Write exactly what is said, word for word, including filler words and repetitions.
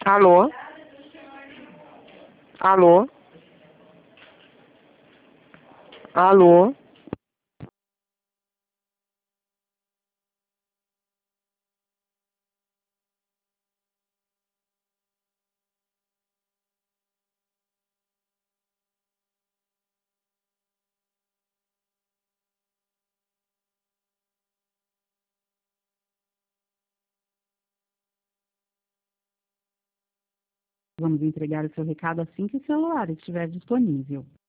Alô? Alô? Alô? Vamos entregar o seu recado assim que o celular estiver disponível.